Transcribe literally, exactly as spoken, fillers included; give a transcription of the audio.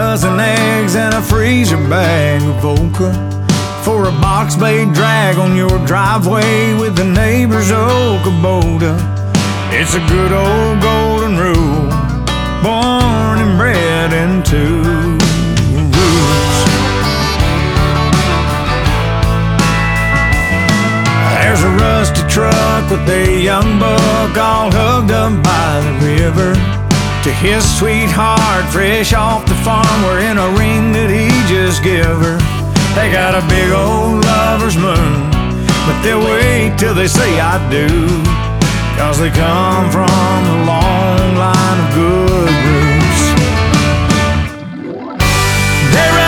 dozen eggs and a freezer bag of vodka for a box-made drag on your driveway with the neighbor's old Kubota. It's a good old golden rule, born and bred into roots. There's a rusty truck with a young buck all hugged up by the river to his sweetheart fresh off the farm, wearing a ring that he just gave her. They got a big old lover's moon, but they'll wait till they say I do, 'cause they come from a long line of good roots.